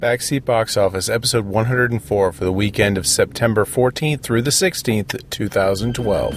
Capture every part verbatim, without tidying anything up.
Backseat Box Office, episode one hundred four for the weekend of September fourteenth through the sixteenth, twenty twelve.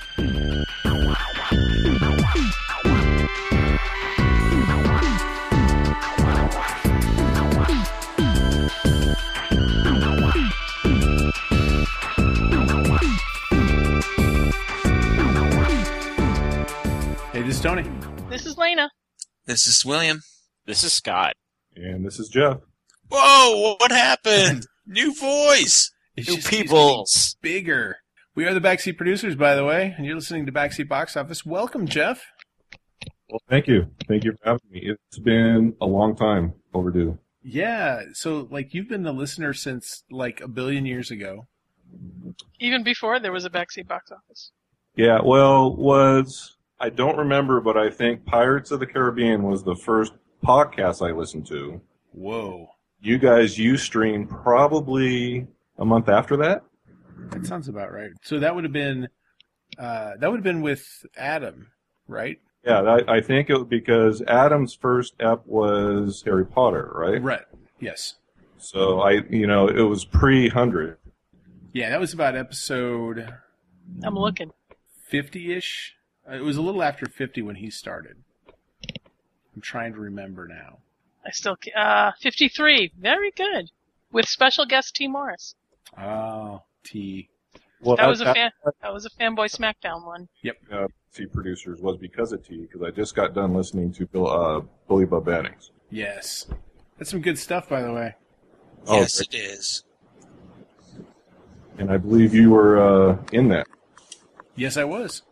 Hey, this is Tony. This is Lena. This is William. This is Scott. And this is Jeff. Whoa, what happened? New voice. It's New just peoples. bigger. We are the Backseat Producers, by the way, and you're listening to Backseat Box Office. Welcome, Jeff. Well, thank you. Thank you for having me. It's been a long time overdue. Yeah, so, like, you've been the listener since, like, a billion years ago. Even before there was a backseat box office. Yeah, well, was, I don't remember, but I think Pirates of the Caribbean was the first podcast I listened to. Whoa. You guys Ustream probably a month after that? That sounds about right. So that would have been, uh, that would have been with Adam, right? Yeah, I, I think it was because Adam's first ep was Harry Potter, right? Right. Yes. So I, you know, it was pre one hundred. Yeah, that was about episode I'm looking. fifty-ish. Uh, It was a little after fifty when he started. I'm trying to remember now. I still ca- uh fifty-three. Very good. With special guest T. Morris. Oh, T. Well, That was a fan. That was a Fanboy Smackdown one. uh, T producers was because of T, because I just got done listening to Bill, uh, Billy Bob Baddings. Yes. That's some good stuff, by the way. Oh, Yes, okay. it is. And I believe you were uh, in that. Yes, I was.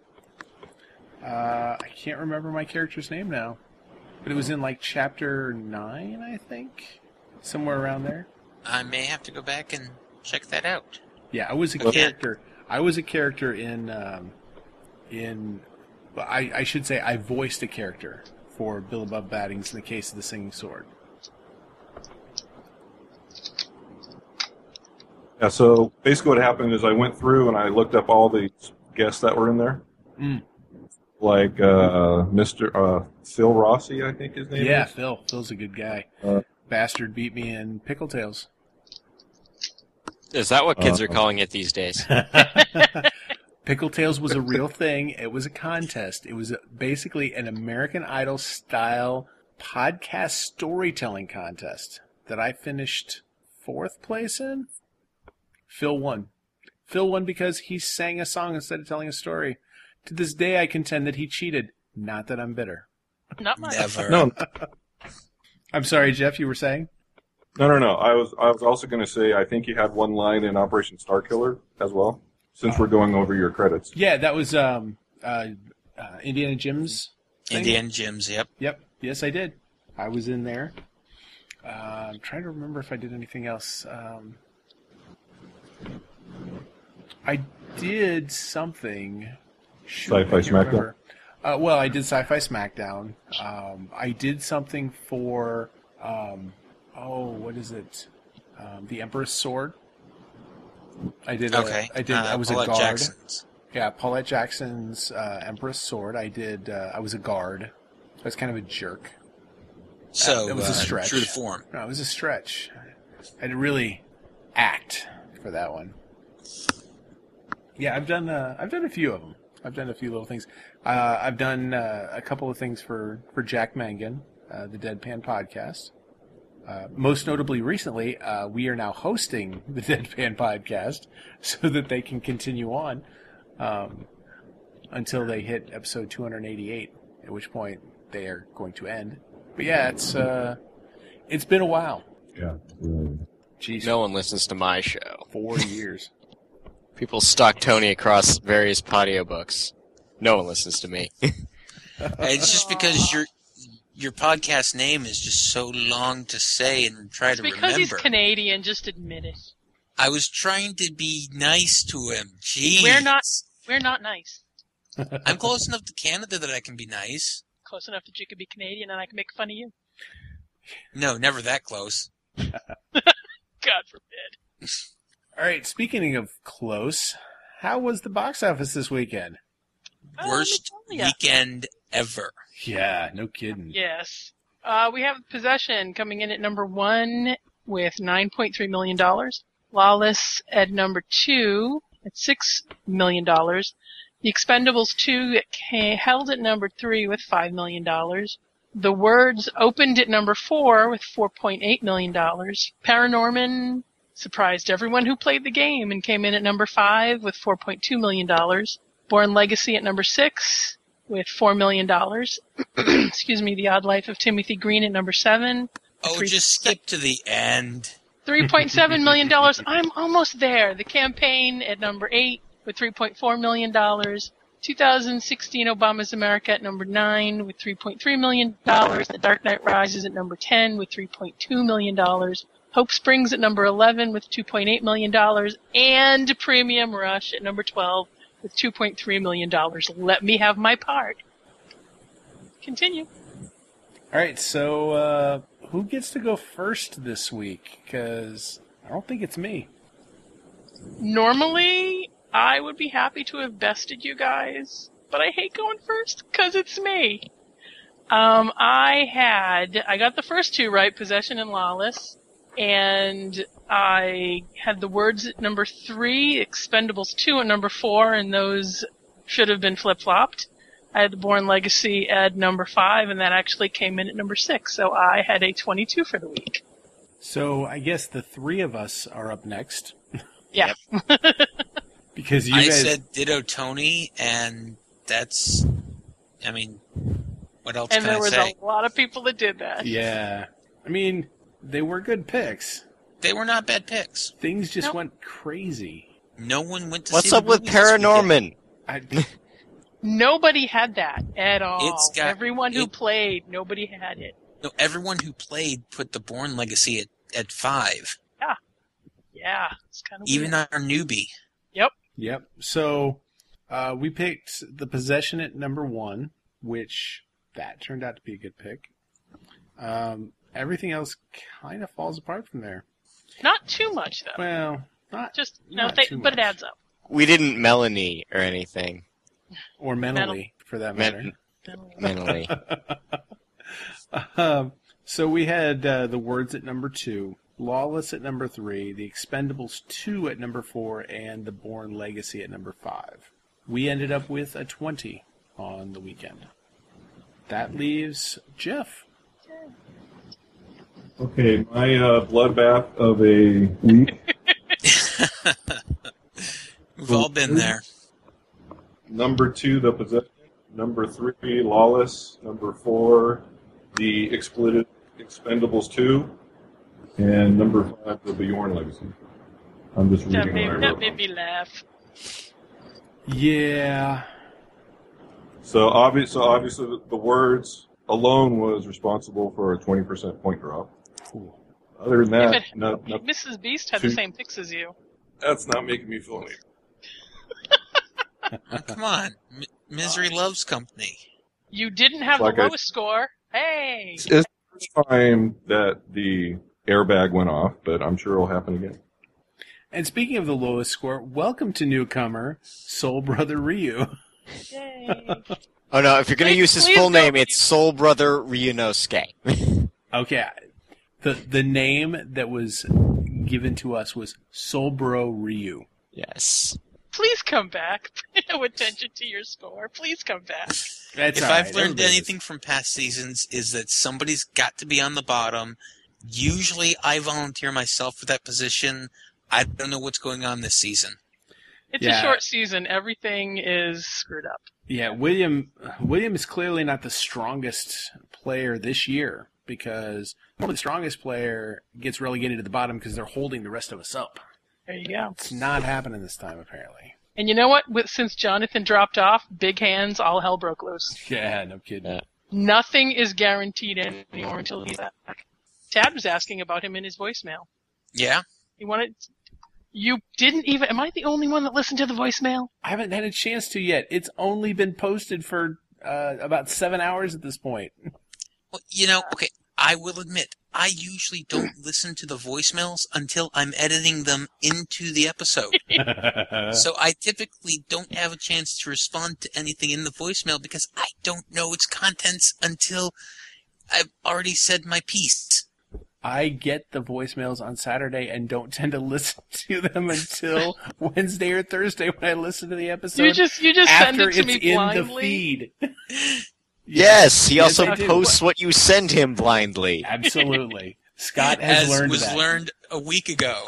Uh, I can't remember my character's name now. But it was in, like, chapter nine, I think? Somewhere around there. I may have to go back and check that out. Yeah, I was a Okay. character. I was a character in, um, in, well, I, I should say I voiced a character for Bill Above Battings in the Case of the Singing Sword. Yeah, so basically what happened is I went through and I looked up all the guests that were in there. Mm. Like uh, Mister Uh, Phil Rossi, I think his name Yeah, is. Phil. Phil's a good guy. Uh, Bastard beat me in Pickle Tales. Is that what kids Uh, are calling it these days? Pickle Tales was a real thing. It was a contest. It was a, basically an American Idol style podcast storytelling contest that I finished fourth place in. Phil won. Phil won because he sang a song instead of telling a story. To this day, I contend that he cheated. Not that I'm bitter. Not much. Never. no, I'm sorry, Jeff, you were saying? no, no, no. I was I was also going to say I think you had one line in Operation Star Killer as well, since we're going over your credits. Yeah, that was um, uh, uh, Indiana Jim's thing. Indiana Gyms, yep. Yep. Yes, I did. I was in there. Uh, I'm trying to remember if I did anything else. Um, I did something. Shoot, I Sci-Fi can't Smackdown? remember. Uh, well, I did Sci-Fi Smackdown. Um, I did something for, um, oh, what is it? Um, the Emperor's Sword. I did. A, Okay. I did. Uh, I was Paulette a guard. Jackson's. Yeah, Paulette Jackson's uh, Empress Sword. I did. Uh, I was a guard. I was kind of a jerk. So, That was a uh, stretch. true to form. No, it was a stretch. I had to really act for that one. Yeah, I've done. Uh, I've done a few of them. I've done a few little things. Uh, I've done uh, a couple of things for for Jack Mangan, uh, the Deadpan podcast. Uh, most notably, recently, uh, we are now hosting the Deadpan podcast so that they can continue on um, until they hit episode two hundred eighty-eight, at which point they are going to end. But yeah, it's uh, it's been a while. Yeah. really. Jeez, No one listens to my show. four years. People stalk Tony across various patio books. No one listens to me. It's just because your your podcast name is just so long to say and try It's to because remember. he's Canadian. Just admit it. I was trying to be nice to him. Jeez. We're not. We're not nice. I'm close enough to Canada that I can be nice. Close enough that you could be Canadian and I can make fun of you. No, never that close. God forbid. All right, speaking of close, how was the box office this weekend? Oh, let me Worst tell ya. weekend ever. Yeah, no kidding. Yes. Uh, we have Possession coming in at number one with nine point three million dollars. Lawless at number two at six million dollars. The Expendables two held at number three with five million dollars. The Words opened at number four with four point eight million dollars. Paranorman surprised everyone who played the game and came in at number five with four point two million dollars. Born Legacy at number six with four million dollars. Excuse me, The Odd Life of Timothy Green at number seven. Oh, Three- just skip to the end. three point seven million dollars. I'm almost there. The Campaign at number eight with three point four million dollars. two thousand sixteen Obama's America at number nine with three point three million dollars. The Dark Knight Rises at number ten with three point two million dollars. Hope Springs at number eleven with two point eight million dollars. And Premium Rush at number twelve with two point three million dollars. Let me have my part. Continue. All right, so uh, who gets to go first this week? Because I don't think it's me. Normally, I would be happy to have bested you guys, but I hate going first because it's me. Um, I had, I got the first two right, Possession and Lawless, and I had the Words at number three, Expendables two at number four, and those should have been flip-flopped. I had the Born Legacy at number five, and that actually came in at number six, so I had a twenty-two for the week. So I guess the three of us are up next. Yeah. Because you I guys... said ditto Tony, and that's, I mean, what else And can there I was say? a lot of people that did that. Yeah. I mean, they were good picks. They were not bad picks. Things just Nope. went crazy. No one went to What's see up the with movies this weekend. Paranorman? I, Nobody had that at all. It's got- Everyone who it- played, nobody had it. No, everyone who played put the Bourne Legacy at, at five. Yeah, it's kind of Even weird. our newbie. yep. So uh, we picked the Possession at number one, which that turned out to be a good pick. Um, everything else kind of falls apart from there. Not too much though. Well, not Just no, not they, too but it much. adds up. We didn't Melanie or anything. or mentally, for that matter. Men- mentally. um, so we had uh, the Words at number two, Lawless at number three, The Expendables two at number four, and The Bourne Legacy at number five. We ended up with a twenty on the weekend. That leaves Jeff. Okay, my uh, bloodbath of a week. We've all been there. Number two, The Possession. Number three, Lawless. Number four, The Exploited Expendables two. And number five, The Bjorn Legacy. I'm just That reading made, what I that wrote. made me laugh. Yeah. So, obvious, so obviously, the, the Words alone was responsible for a twenty percent point drop. Cool. Other than that, If it- no, no, Missus Beast had the Two- same picks as you. that's not making me feel any. Oh, come on. M- Misery loves company. You didn't have Like the I- lowest score. Hey! It's the first time that the airbag went off, but I'm sure it'll happen again. And speaking of the lowest score, welcome to newcomer, Soul Brother Ryu. Yay! Oh no, if you're going to Please- use his please full don't name, it's use- Soul Brother Ryunosuke. Okay. The the name that was given to us was Soulbro Ryu. Yes. Please come back. Pay no attention to your score. Please come back. That's If all I've right. learned Everybody anything from past seasons, is that somebody's got to be on the bottom. Usually I volunteer myself for that position. I don't know what's going on this season. It's Yeah. a short season. Everything is screwed up. Yeah, William William is clearly not the strongest player this year because the strongest player gets relegated to the bottom because they're holding the rest of us up. There you go. It's not happening this time, apparently. And you know what? With, since Jonathan dropped off, big hands, all hell broke loose. Yeah, no kidding. Yeah. Nothing is guaranteed anymore until he's back. Tad was asking about him in his voicemail. Yeah? He wanted. You didn't even. Am I the only one that listened to the voicemail? I haven't had a chance to yet. It's only been posted for uh, about seven hours at this point. Well, you know, okay, I will admit, I usually don't listen to the voicemails until I'm editing them into the episode. So I typically don't have a chance to respond to anything in the voicemail because I don't know its contents until I've already said my piece. I get the voicemails on Saturday and don't tend to listen to them until Wednesday or Thursday when I listen to the episode. You just you just send after it to it's me in blindly. the feed. Yes, he Yes, also I do. posts what you send him blindly. Absolutely. Scott has As learned was that. learned a week ago.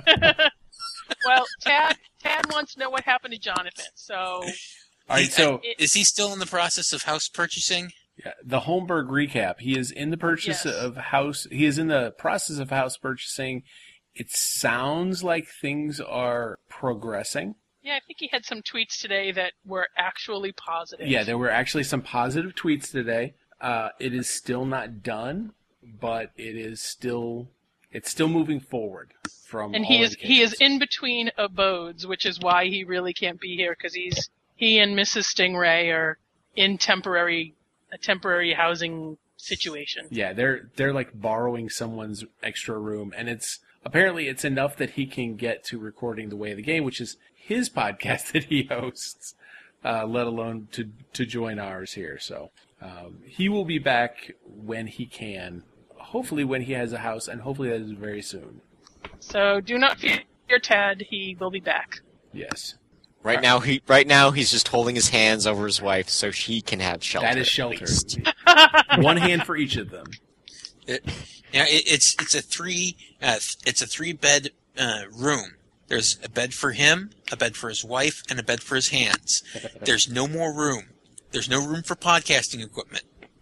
Well, Tad Tad wants to know what happened to Jonathan. So All right, He- so it, Is he still in the process of house purchasing? yeah, the Holmberg recap. He is in the purchase Yes. of house. He is in the process of house purchasing. It sounds like things are progressing. yeah, I think he had some tweets today that were actually positive. Yeah, there were actually some positive tweets today. Uh, it is still not done, but it is still it's still moving forward. From and all he is he is indications. in between abodes, which is why he really can't be here because he's he and Missus Stingray are in temporary a temporary housing situation. Yeah, they're they're like borrowing someone's extra room, and it's apparently it's enough that he can get to recording the Way of the Game, which is his podcast that he hosts, uh, let alone to to join ours here. So um, he will be back when he can, hopefully when he has a house, and hopefully that is very soon. So do not fear Tad, he will be back. Yes, Right now, he right now he's just holding his hands over his wife so she can have shelter. that is at shelter. least. One hand for each of them. It, yeah, it, it's it's a three uh, th- it's a three bed uh, room. There's a bed for him, a bed for his wife, and a bed for his hands. There's no more room. There's no room for podcasting equipment.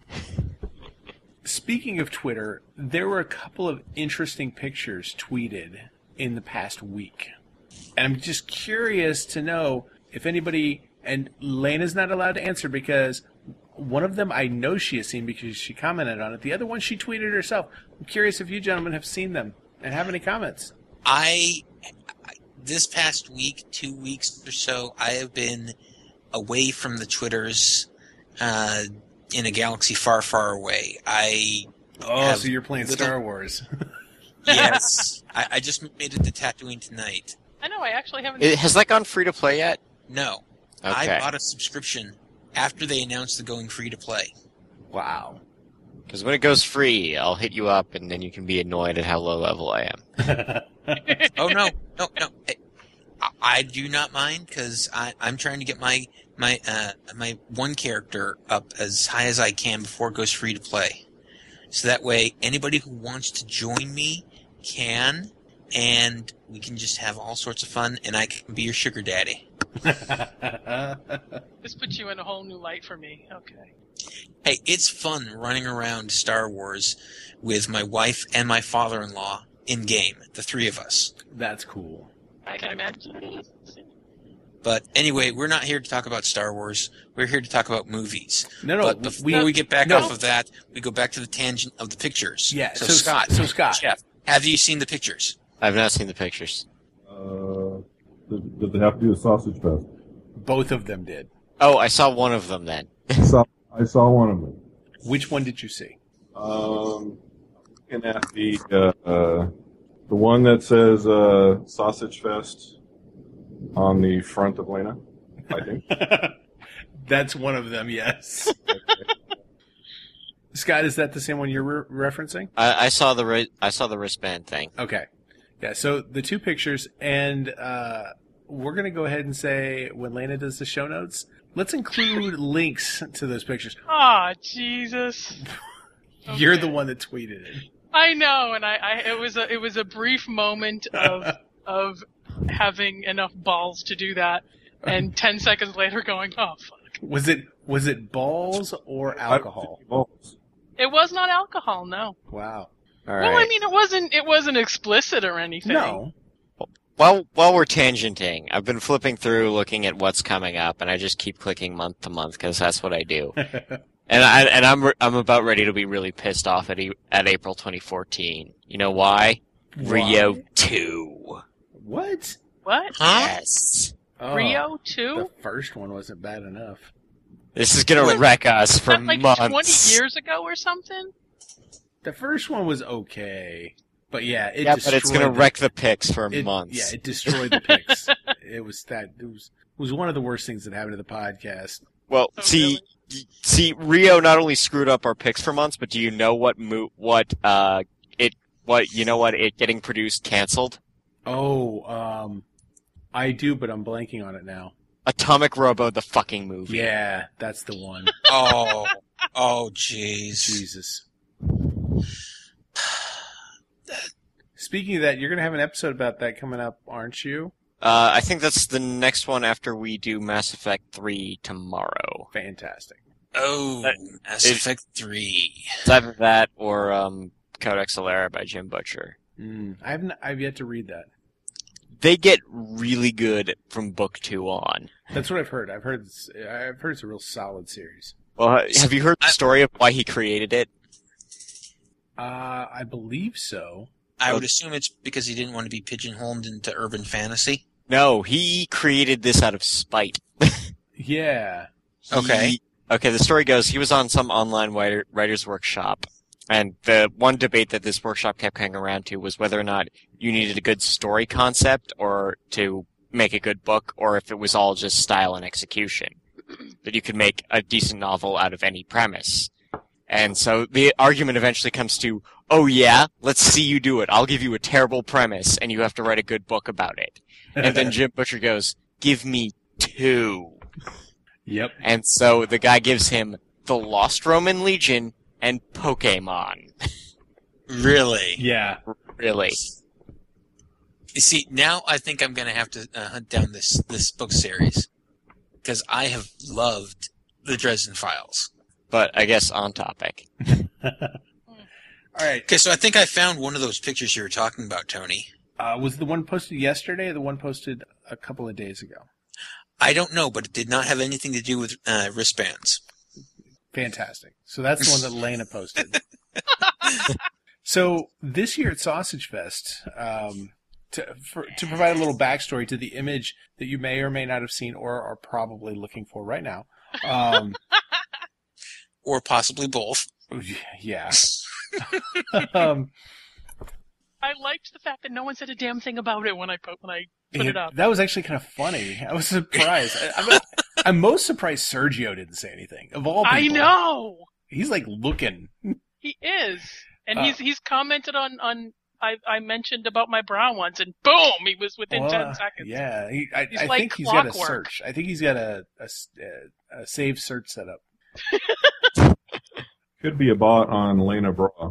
Speaking of Twitter, there were a couple of interesting pictures tweeted in the past week. And I'm just curious to know if anybody, and Lena's not allowed to answer because one of them I know she has seen because she commented on it. The other one she tweeted herself. I'm curious if you gentlemen have seen them and have any comments. I, I this past week, two weeks or so, I have been away from the Twitters uh, in a galaxy far, far away. I Oh, have so you're playing little- Star Wars. yes, I, I just made it to Tatooine tonight. I know, I actually haven't It- has that gone free to play yet? No, Okay. I bought a subscription after they announced the going free to play. Wow. Because when it goes free, I'll hit you up, and then you can be annoyed at how low level I am. Oh no, no, no! I, I do not mind because I'm trying to get my my uh, my one character up as high as I can before it goes free to play. So that way, anybody who wants to join me can, and we can just have all sorts of fun, and I can be your sugar daddy. This puts you in a whole new light for me. Okay. Hey, it's fun running around Star Wars with my wife and my father-in-law in game, the three of us. That's cool. I can imagine. But anyway, we're not here to talk about Star Wars. We're here to talk about movies. No, no. But before we get back no. off of that, we go back to the tangent of the pictures. Yeah, So, so- Scott, so Scott. Jeff, have you seen the pictures? I've not seen the pictures. Uh, did, did they have to do a sausage fest? Both of them did. Oh, I saw one of them then. I saw, I saw one of them. Which one did you see? Um, looking at the uh, uh, the one that says uh, Sausage Fest on the front of Lena, I think. That's one of them, yes. Scott, is that the same one you're re- referencing? I, I saw the ri- I saw the wristband thing. Okay. Yeah, so the two pictures, and uh, we're going to go ahead and say, when Lena does the show notes, let's include links to those pictures. Ah, Jesus. You're Okay. the one that tweeted it. I know, and I, I it was a it was a brief moment of of having enough balls to do that, and ten seconds later going, oh fuck. Was it was it balls or alcohol? Balls. It was not alcohol, no. Wow. All Well, right. I mean, it wasn't it wasn't explicit or anything. No. While while we're tangenting, I've been flipping through, looking at what's coming up, and I just keep clicking month to month because that's what I do. And I and I'm re- I'm about ready to be really pissed off at e- at April twenty fourteen. You know why? Rio two. What? What? Huh? Yes. Oh, Rio two? The first one wasn't bad enough. This is gonna What? wreck us for That like months. twenty years ago or something? The first one was okay, but yeah, it Yeah, but it's gonna destroyed the- wreck the picks for it, months. Yeah, it destroyed the picks. It was that. It was it was one of the worst things that happened to the podcast. Well, Oh, see, really? y- see, Rio not only screwed up our picks for months, but do you know what mo- what uh it what you know what it getting produced canceled? Oh, um, I do, but I'm blanking on it now. Atomic Robo, the fucking movie. Yeah, that's the one. Oh, oh, jeez. Jesus. Speaking of that, you're going to have an episode about that coming up, aren't you? Uh, I think that's the next one after we do Mass Effect three tomorrow. Fantastic. Oh, That- Mass it- Effect three. It's either that or um, Codex Alera by Jim Butcher. Mm, I haven't. I've yet to read that. They get really good from book two on. That's what I've heard. I've heard. It's, I've heard it's a real solid series. Well, have you heard the I- story of why he created it? Uh, I believe so. I would assume it's because he didn't want to be pigeonholed into urban fantasy. No, he created this out of spite. Yeah. Okay. He- okay, the story goes, he was on some online writer, writer's workshop, and the one debate that this workshop kept coming around to was whether or not you needed a good story concept or to make a good book, or if it was all just style and execution. That you could make a decent novel out of any premise. And so the argument eventually comes to, oh yeah, let's see you do it. I'll give you a terrible premise, and you have to write a good book about it. And then Jim Butcher goes, give me two. Yep. And so the guy gives him the Lost Roman Legion and Pokemon. Really? Yeah. Really. You see, now I think I'm going to have to uh, hunt down this, this book series. Because I have loved the Dresden Files. But I guess on topic. All right. Okay, so I think I found one of those pictures you were talking about, Tony. Uh, was the one posted yesterday or the one posted a couple of days ago? I don't know, but it did not have anything to do with uh, wristbands. Fantastic. So that's the one that Lena posted. So this year at Sausage Fest, um, to, for, to provide a little backstory to the image that you may or may not have seen or are probably looking for right now. Um, Or possibly both. yeah. um, I liked the fact that no one said a damn thing about it when I put when I put Yeah, it up. that was actually kind of funny. I was surprised. I, I'm, I'm most surprised Sergio didn't say anything. Of all people, I know he's like looking. he is, and Uh, he's he's commented on on I I mentioned about my brown ones, and boom, he was within Well, ten seconds. Yeah, he, I, He's I like think he's got a clockwork. search. I think he's got a a, s- a- a save search set up. Could be a bot on Lena Bra.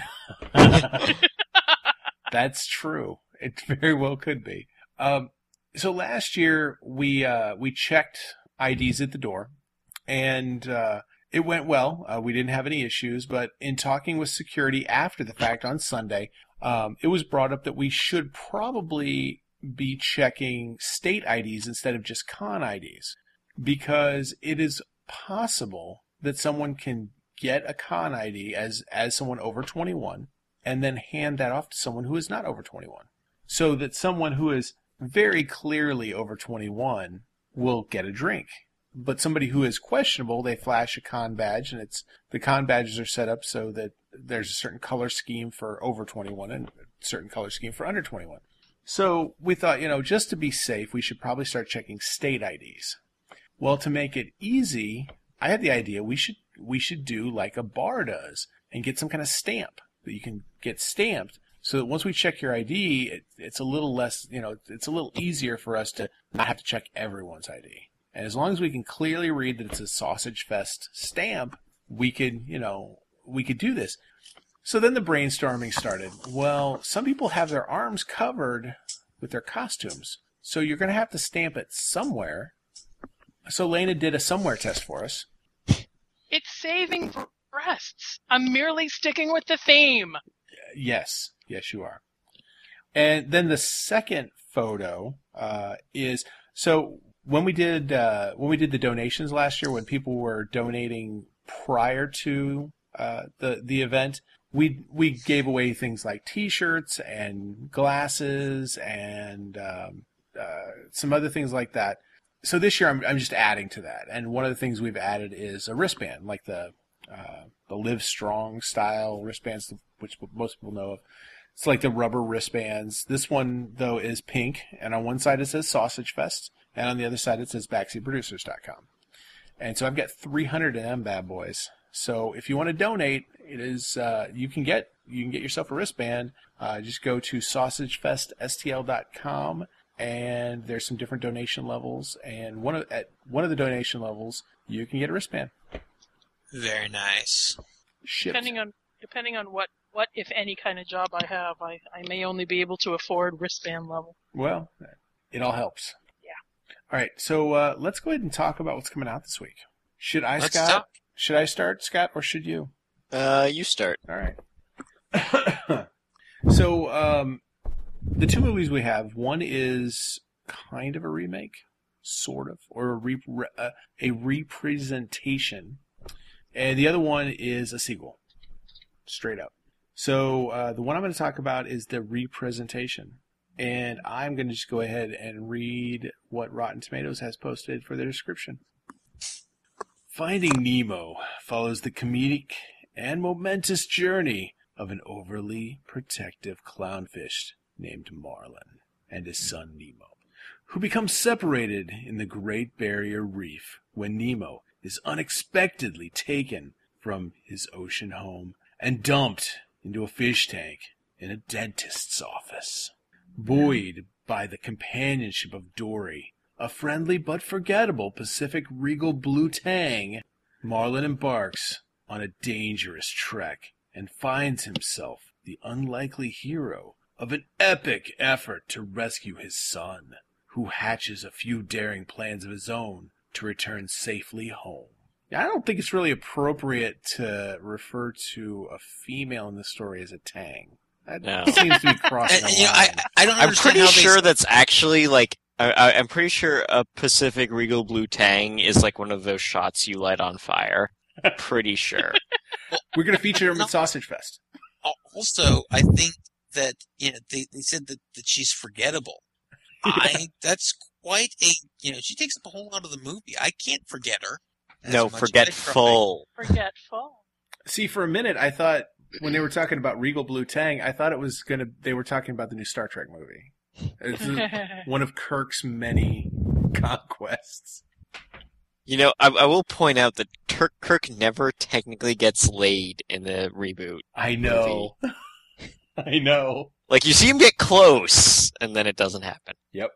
That's true. It very well could be. Um, so last year we uh, we checked I Ds at the door, and uh, it went well. Uh, we didn't have any issues, but in talking with security after the fact on Sunday, um, it was brought up that we should probably be checking state I Ds instead of just con I Ds, because it is possible that someone can get a con I D as as someone over twenty-one and then hand that off to someone who is not over twenty-one. So that someone who is very clearly over twenty-one will get a drink. But somebody who is questionable, they flash a con badge, and it's the con badges are set up so that there's a certain color scheme for over twenty-one and a certain color scheme for under twenty-one. So we thought, you know, just to be safe, we should probably start checking state I Ds. Well, to make it easy, I had the idea we should we should do like a bar does and get some kind of stamp that you can get stamped, so that once we check your I D, it, it's a little less, you know, it's a little easier for us to not have to check everyone's I D. And as long as we can clearly read that it's a Sausage Fest stamp, we could, you know, we could do this. So then the brainstorming started. Well, some people have their arms covered with their costumes, so you're going to have to stamp it somewhere. So Lena did a somewhere test for us. It's saving breasts. I'm merely sticking with the theme. Yes, yes, you are. And then the second photo uh, is so when we did uh, when we did the donations last year, when people were donating prior to uh, the the event, we we gave away things like T-shirts and glasses and um, uh, some other things like that. So this year I'm I'm just adding to that, and one of the things we've added is a wristband, like the uh, the Live Strong style wristbands, which most people know of. It's like the rubber wristbands. This one though is pink, and on one side it says Sausage Fest, and on the other side it says backseat producers dot com. And so I've got three hundred of them bad boys So if you want to donate, it is uh, you can get you can get yourself a wristband. Uh, just go to sausage fest s t l dot com, and there's some different donation levels. And one of at one of the donation levels, you can get a wristband. Very nice. Shipped. Depending on depending on what, what if any kind of job I have, I, I may only be able to afford wristband level. Well, it all helps. Yeah. All right, so uh, let's go ahead and talk about what's coming out this week. Should I, Let's Scott? talk. Should I start, Scott, or should you? Uh, you start. All right. So, um, the two movies we have, one is kind of a remake, sort of, or a, re- uh, a representation, and the other one is a sequel, straight up. So, uh, the one I'm going to talk about is the representation, and I'm going to just go ahead and read what Rotten Tomatoes has posted for their description. Finding Nemo follows the comedic and momentous journey of an overly protective clownfish named Marlin and his son Nemo, who become separated in the Great Barrier Reef when Nemo is unexpectedly taken from his ocean home and dumped into a fish tank in a dentist's office. Buoyed by the companionship of Dory, a friendly but forgettable Pacific Regal Blue Tang, Marlin embarks on a dangerous trek and finds himself the unlikely hero of an epic effort to rescue his son, who hatches a few daring plans of his own to return safely home. I don't think it's really appropriate to refer to a female in the story as a Tang. That No. seems to be crossing And, a you know, line. I, I don't I'm understand pretty how they sure that's actually like. I, I- I'm pretty sure a Pacific Regal Blue Tang is like one of those shots you light on fire. Pretty sure. We're going to feature him No. at Sausage Fest. Also, I think that you know they, they said that, that she's forgettable. I that's quite a you know she takes up a whole lot of the movie. I can't forget her. as No, much as I try. forgetful. Forgetful. See, for a minute, I thought when they were talking about Regal Blue Tang, I thought it was going to. They were talking about the new Star Trek movie. It's one of Kirk's many conquests. You know, I, I will point out that Tur- Kirk never technically gets laid in the reboot. I know. I know. Like, you see him get close, and then it doesn't happen. Yep.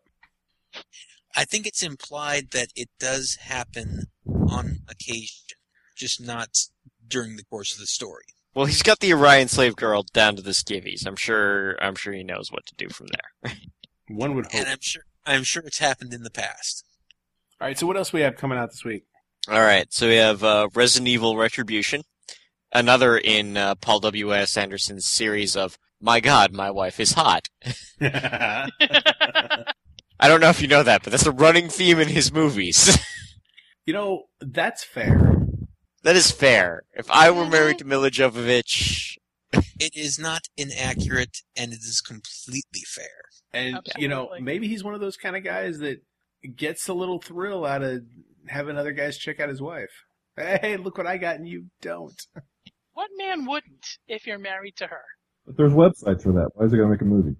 I think it's implied that it does happen on occasion, just not during the course of the story. Well, he's got the Orion slave girl down to the skivvies. I'm sure. I'm sure he knows what to do from there. One would hope. And I'm sure I'm sure it's happened in the past. All right, so what else we have coming out this week? All right, so we have uh, Resident Evil Retribution, another in uh, Paul W S Anderson's series of "My God, My Wife is Hot." I don't know if you know that, but that's a running theme in his movies. You know, that's fair. That is fair. If I were married to Mila Jovovich, It is not inaccurate, and it is completely fair. And, you know, Absolutely. maybe he's one of those kind of guys that gets a little thrill out of having other guys check out his wife. Hey, look what I got and you don't. What man wouldn't if you're married to her? But there's websites for that. Why is it going to make a movie?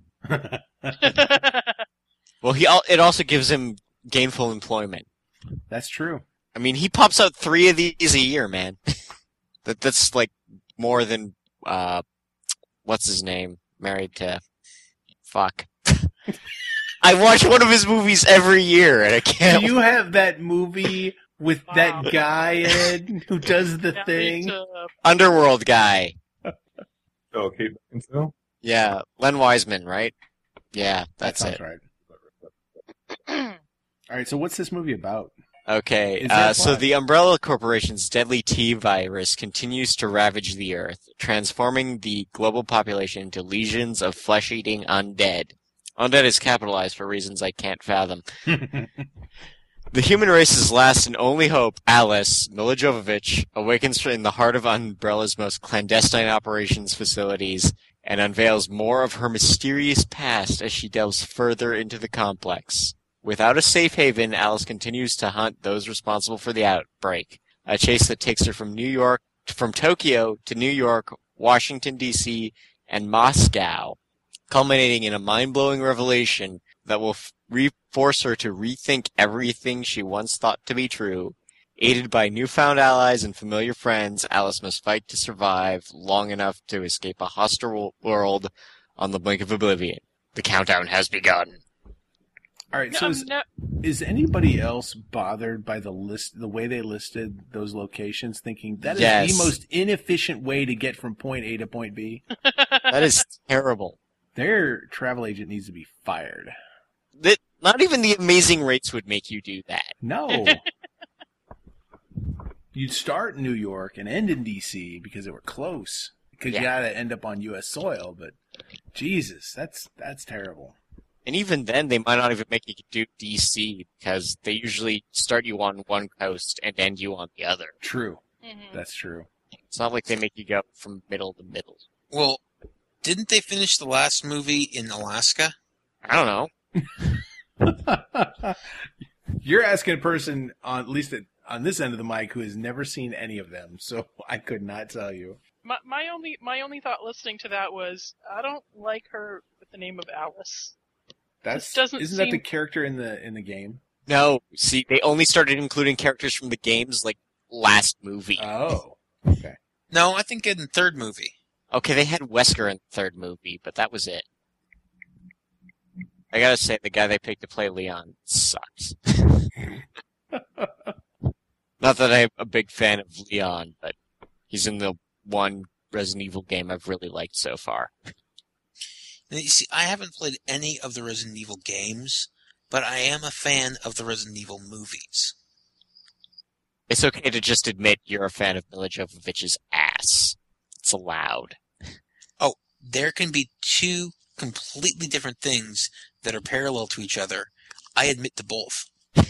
well, he al- it also gives him gainful employment. That's true. I mean, he pops out three of these a year, man. that that's like more than uh, what's his name? Married to fuck. I watch one of his movies every year, and I can't. Do you have that movie with Wow. that guy, Ed, who does the Married thing? to- Underworld guy. Oh, Kate Beckinsale? Yeah, Len Wiseman, right? Yeah, That that's sounds it. right. All right, so what's this movie about? Okay, Is there a uh, so plot? the Umbrella Corporation's deadly T virus continues to ravage the Earth, transforming the global population into legions of flesh-eating undead. Undead is capitalized for reasons I can't fathom. The human race's last and only hope, Alice, Mila Jovovich, awakens in the heart of Umbrella's most clandestine operations facilities and unveils more of her mysterious past as she delves further into the complex. Without a safe haven, Alice continues to hunt those responsible for the outbreak, a chase that takes her from New York, from Tokyo to New York, Washington, D C, and Moscow, culminating in a mind-blowing revelation that will f- re- force her to rethink everything she once thought to be true, Aided by newfound allies and familiar friends, Alice must fight to survive long enough to escape a hostile world on the brink of oblivion. The countdown has begun. All right, No, so I'm is, no- is anybody else bothered by the list, the way they listed those locations, thinking that is Yes. the most inefficient way to get from point A to point B? That is terrible. Their travel agent needs to be fired. That, not even the Amazing Rates would make you do that. No. You'd start in New York and end in D C because they were close. Because you Yeah. gotta end up on U S soil, but Jesus, that's that's terrible. And even then, they might not even make you do D C because they usually start you on one coast and end you on the other. True. Mhm. That's true. It's not like they make you go from middle to middle. Well, didn't they finish the last movie in Alaska? I don't know. You're asking a person, on, at least at, on this end of the mic, who has never seen any of them, so I could not tell you. My, my only my only thought listening to that was I don't like her with the name of Alice. That's This doesn't isn't that the seem- character in the in the game? No, see, they only started including characters from the games like last movie. Oh, okay. No, I think in the third movie. Okay, they had Wesker in the third movie, but that was it. I gotta say, the guy they picked to play Leon sucks. Not that I'm a big fan of Leon, but he's in the one Resident Evil game I've really liked so far. Now, you see, I haven't played any of the Resident Evil games, but I am a fan of the Resident Evil movies. It's okay to just admit you're a fan of Mila Jovovich's ass. It's allowed. There can be two completely different things that are parallel to each other. I admit to both.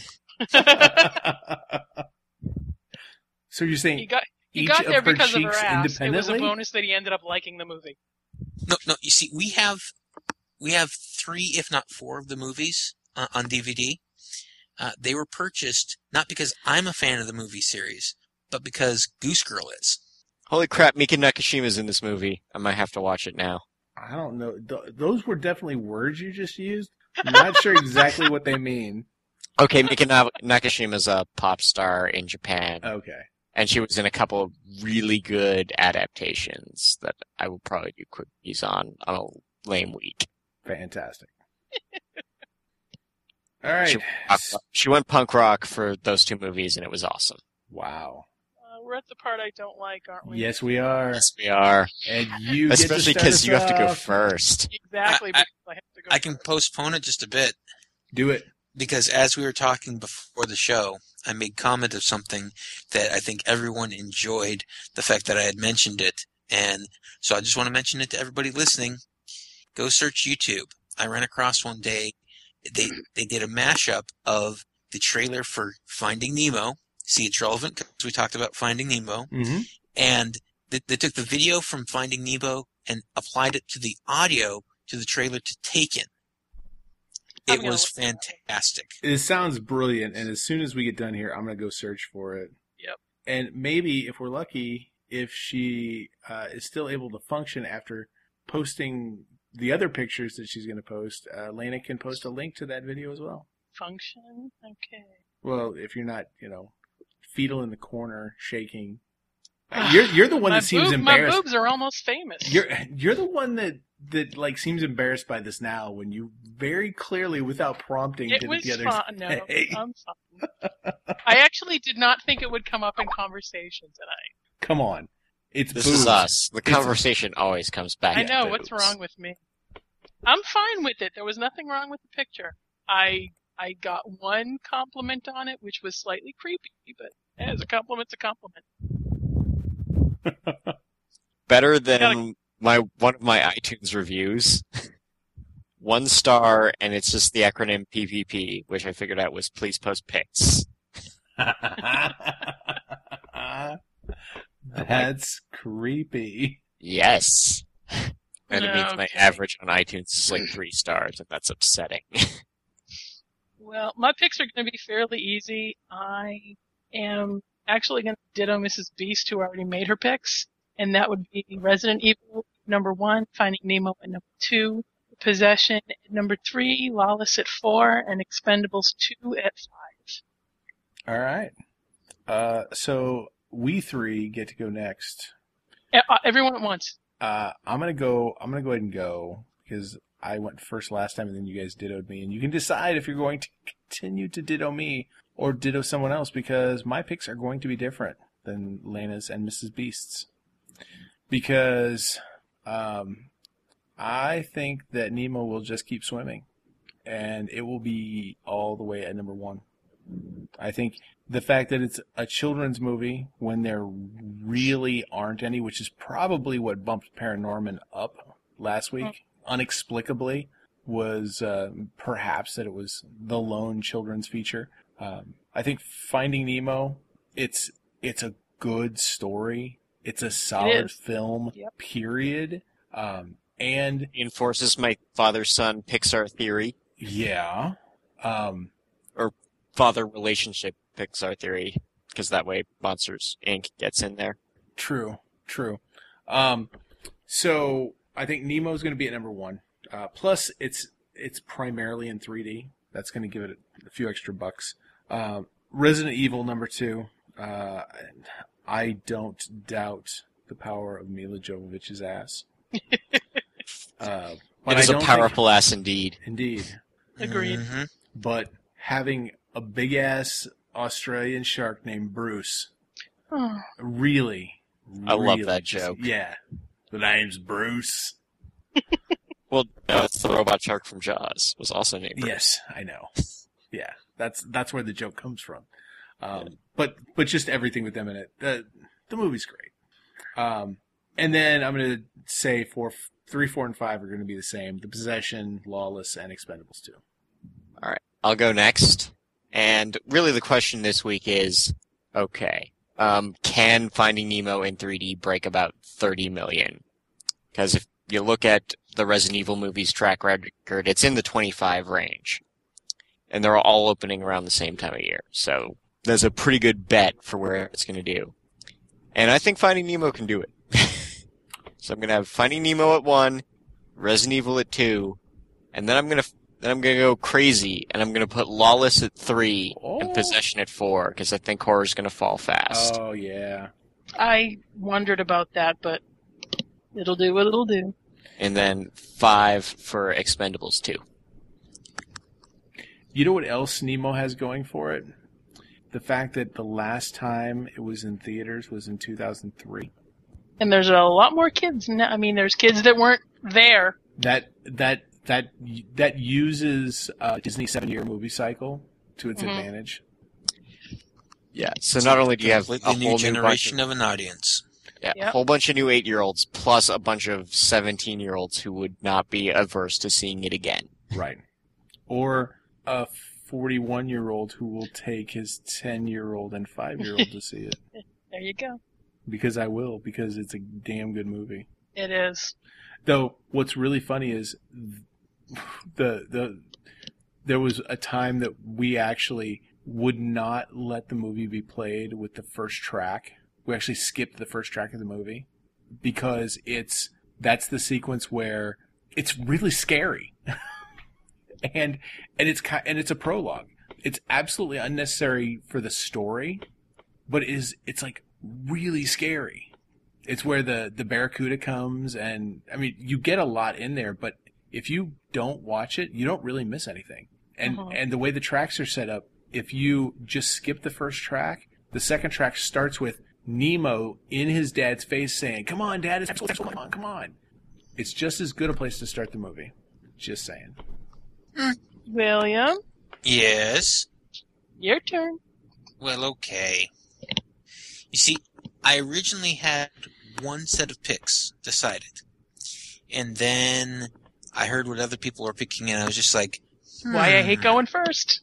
So you're saying He got he each got of there her because of her cheeks ass. It was a independently? bonus that he ended up liking the movie. No, no. You see, we have we have three, if not four, of the movies uh, on D V D. Uh, they were purchased not because I'm a fan of the movie series, but because Goose Girl is. Holy crap, Mika Nakashima's in this movie. I might have to watch it now. I don't know. Th- those were definitely words you just used. I'm not sure exactly what they mean. Okay, Mika Na- Nakashima's a pop star in Japan, Okay. and she was in a couple of really good adaptations that I will probably do quick reviews on on a lame week. Fantastic. All right. She, she went punk rock for those two movies, and it was awesome. Wow. Uh, we're at the part I don't like, aren't we? Yes, we are. Yes, we are. And you Especially get to start because you have to go us off. first. Exactly. I- I- because I have to go I can first. postpone it just a bit Do it. because as we were talking before the show, I made comment of something that I think everyone enjoyed, the fact that I had mentioned it. And so I just want to mention it to everybody listening. Go search YouTube. I ran across one day, they they did a mashup of the trailer for Finding Nemo. See, it's relevant because we talked about Finding Nemo. Mm-hmm. And they, they took the video from Finding Nemo and applied it to the audio to the trailer to Taken. I'm It gonna was look at that. fantastic. It sounds brilliant, and as soon as we get done here, I'm going to go search for it. Yep. And maybe, if we're lucky, if she uh, is still able to function after posting the other pictures that she's going to post, uh, Lena can post a link to that video as well. Function? Okay. Well, if you're not, you know, fetal in the corner, shaking. Uh, You're you're the one my that seems boob- My embarrassed. boobs are almost famous. You're you're the one that that like seems embarrassed by this now when you very clearly, without prompting, It did was it the other fun. No, day. I'm fine. I actually did not think it would come up in conversation tonight. Come on, it's This boobs. is us. The It's- conversose always comes back. I to know, what's boobs. wrong with me? I'm fine with it. There was nothing wrong with the picture. I I got one compliment on it, which was slightly creepy, but as a compliment's a compliment. Better than Gotta- my one of my iTunes reviews. One star, and it's just the acronym P P P, which I figured out was please post pics. That's creepy. Yes. And it means my Okay. average on iTunes is like three stars, and that's upsetting. Well, my picks are going to be fairly easy. I am actually going to ditto Missus Beast, who already made her picks, and that would be Resident Evil number one, Finding Nemo at number two, Possession at number three, Lawless at four, and Expendables two at five. All right. Uh, so we three get to go next. E- uh, Everyone at once. Uh, I'm gonna go. I'm gonna go ahead and go because I went first last time, and then you guys dittoed me, and you can decide if you're going to continue to ditto me or ditto someone else because my picks are going to be different than Lena's and Missus Beast's. Because um, I think that Nemo will just keep swimming, and it will be all the way at number one. I think the fact that it's a children's movie when there really aren't any, which is probably what bumped Paranorman up last week, unexplicably, was uh, perhaps that it was the lone children's feature. Um, I think Finding Nemo, it's it's a good story. It's a solid is. film, Yep. period. Um, and Enforces my father-son Pixar theory, yeah, um, father relationship Pixar theory, because that way Monsters Incorporated gets in there. true, true. Um, so I think Nemo's going to be at number one. Uh, plus, it's it's primarily in three D. That's going to give it a, a few extra bucks. Um, Resident Evil number two. Uh, I don't doubt the power of Mila Jovovich's ass. uh, but It is I a don't powerful ass indeed. Think, indeed. Agreed. Mhm. But having a big ass Australian shark named Bruce, Oh, really, I love really that just- joke. Yeah, the name's Bruce. Well, no, it's the robot shark from Jaws. Was also named Bruce. Yes, I know. Yeah, that's that's where the joke comes from. Um, but but just everything with them in it. The the movie's great. Um, and then I'm gonna say four, three, four, and five are gonna be the same: The Possession, Lawless, and Expendables two. All right, I'll go next. And really, the question this week is, okay, um, can Finding Nemo in three D break about thirty million? Because if you look at the Resident Evil movies track record, it's in the twenty-five range. And they're all opening around the same time of year. So there's a pretty good bet for where it's going to do. And I think Finding Nemo can do it. So I'm going to have Finding Nemo at one, Resident Evil at two, and then I'm going to then I'm going to go crazy, and I'm going to put Lawless at three Oh. and Possession at four, because I think horror's going to fall fast. Oh yeah. I wondered about that, but it'll do what it'll do. And then five for Expendables two. You know what else Nemo has going for it? The fact that the last time it was in theaters was in two thousand three. And there's a lot more kids now. I mean, there's kids that weren't there. That that that that uses uh, Disney's seven-year movie cycle to its Mhm. advantage. Yeah. So not only do you have a Completely whole new new bunch generation of, of an audience. yeah, Yep. a whole bunch of new eight-year-olds, plus a bunch of seventeen-year-olds who would not be averse to seeing it again. Right. Or a forty-one-year-old who will take his ten-year-old and five-year-old to see it. There you go. Because I will, because it's a damn good movie. It is. Though, what's really funny is the the there was a time that we actually would not let the movie be played with the first track. We actually skipped the first track of the movie because it's that's the sequence where it's really scary. and and it's ki- and it's a prologue. It's absolutely unnecessary for the story, but it is it's like really scary. It's where the the barracuda comes, and I mean you get a lot in there, but if you don't watch it, you don't really miss anything. And Uh-huh. and the way the tracks are set up, if you just skip the first track, the second track starts with Nemo in his dad's face saying, "Come on, Dad, it's absolutely come on, come on." It's just as good a place to start the movie. Just saying. William, Yes. your turn. Well, okay. You see, I originally had one set of picks decided. And then I heard what other people were picking, and I was just like, Why I hate hmm, going first.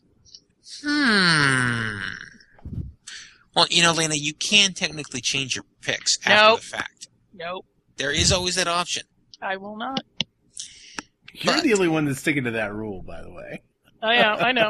Hmm. Well, you know, Lena, you can technically change your picks after Nope. the fact. Nope, There is always that option. I will not. You're But- the only one that's sticking to that rule, by the way. I know, I know.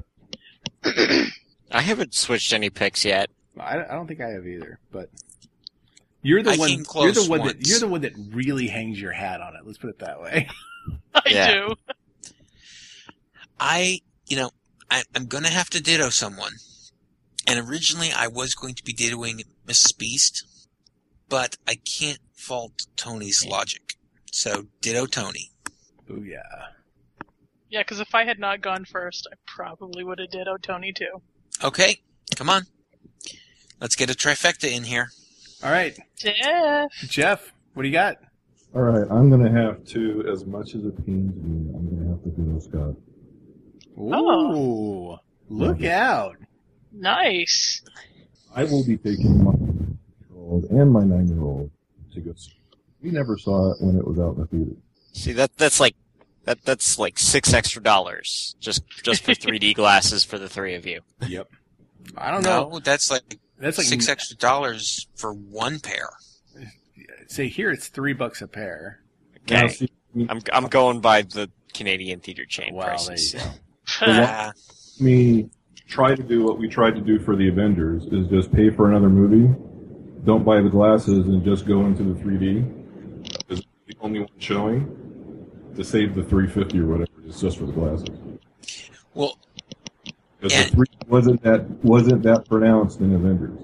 I haven't switched any picks yet. I, I don't think I have either, but you're the I one. came You're close the one that once. you're the one that really hangs your hat on it. Let's put it that way. I Yeah. do. I, you know, I, I'm going to have to ditto someone. And originally I was going to be dittoing Missus Beast, but I can't fault Tony's logic. So, ditto Tony. Booyah. Yeah, because if I had not gone first, I probably would have ditto Tony too. Okay, come on. Let's get a trifecta in here. All right. Jeff. Jeff, what do you got? All right, I'm going to have to, as much as it pains me, I'm going to have to do Scott. Ooh. Oh. Look out. Nice. I will be taking my eight-year-old and my nine-year-old to go see it. We never saw it when it was out in the theater. See, that that's like that that's like six extra dollars just just for three D glasses for the three of you. Yep. I don't know. No, that's like That's like six extra dollars for one pair. Say here it's three bucks a pair. Now, Okay, see, I'm I'm going by the Canadian theater chain Wow, prices. there you go. Ah, me try to do what we tried to do for the Avengers is just pay for another movie, don't buy the glasses, and just go into the three D. Because it's the only one showing. To save the three fifty or whatever, it's just for the glasses. well, Because And- the three wasn't that wasn't that pronounced in Avengers.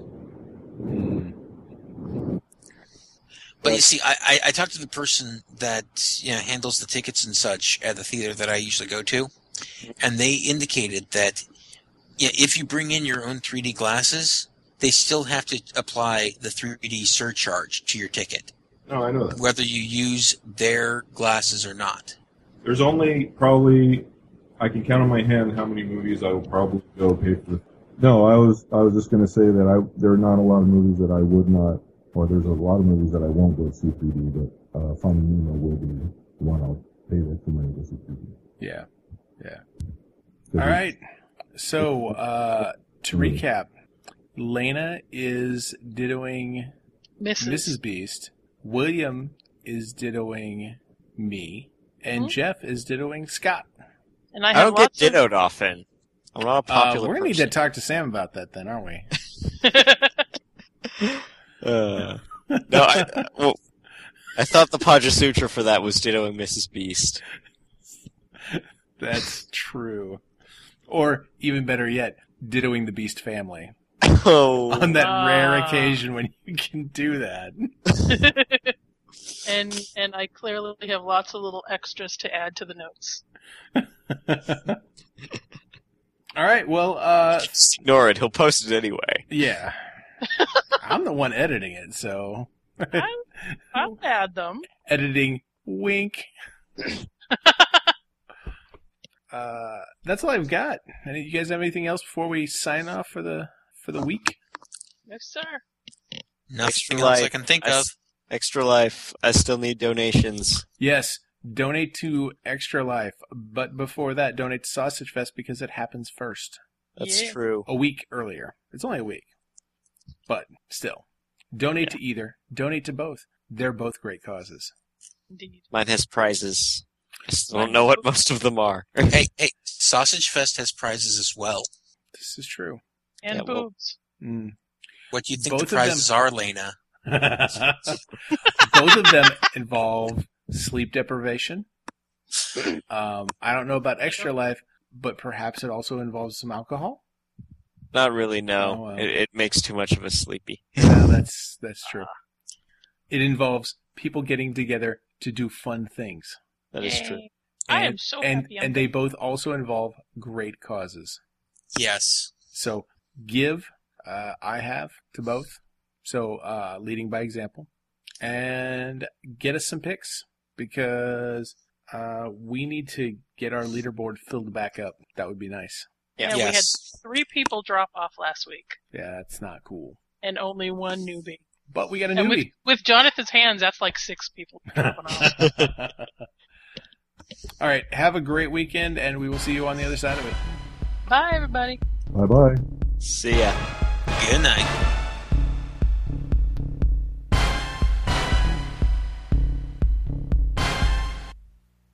but you see, I, I, I talked to the person that you know handles the tickets and such at the theater that I usually go to, and they indicated that yeah, if you bring in your own three D glasses, they still have to apply the three D surcharge to your ticket, No, I know that. whether you use their glasses or not. There's only probably I can count on my hand how many movies I will probably go pay for. No, I was I was just going to say that I there are not a lot of movies that I would not, or there's a lot of movies that I won't go see three D, but uh, Finding Nemo will be the one I'll pay like two money to see three D. Yeah. Yeah. All right. So, uh, to recap, Lena is dittoing Missus Missus Beast. William is dittoing me. And Mhm. Jeff is dittoing Scott. And I I have don't get lots of... dittoed often. I'm not a Uh, popular we're going to need person. to talk to Sam about that then, aren't we? Uh, no, I, well, I thought the Paja Sutra for that was dittoing Missus Beast. That's true. Or, even better yet, dittoing the Beast family. Oh, On that rare Ah. occasion when you can do that. and and I clearly have lots of little extras to add to the notes. All right, well, uh, just ignore it. He'll post it anyway. yeah. I'm the one editing it, so... I'll, I'll add them. Editing, wink. uh, that's all I've got. Any, you guys have anything else before we sign off for the for the week? Yes, sir. Nothing Extra else I life. can think I of. s- Extra Life. I still need donations. Yes, donate to Extra Life, but before that, donate to Sausage Fest because it happens first, That's Yeah. true. a week earlier. It's only a week, but still, donate to either. Donate to both. They're both great causes. Indeed. Mine has prizes. I still don't know what most of them are. Hey, hey, Sausage Fest has prizes as well. This is true. And Yeah, well- boobs. Mm. What do you think Both the of them- prizes are, Lena? Both of them involve sleep deprivation. Um, I don't know about Extra Life, but perhaps it also involves some alcohol. Not really, no. Oh, well. it, it makes too much of a sleepy. Yeah, that's that's true. It involves people getting together to do fun things, That is Yay. true. I am And- so and happy. I'm and they both also involve great causes. Yes. So give, uh, I have to both. So uh, leading by example, and get us some picks because uh, we need to get our leaderboard filled back up. That would be nice. Yeah. Yeah, we had Yes. three people drop off last week, Yeah, that's not cool. and only one newbie. But we got a And with, newbie. with Jonathan's hands, that's like six people dropping off. All right, have a great weekend, and we will see you on the other side of it. Bye, everybody. Bye bye. See ya. Good night.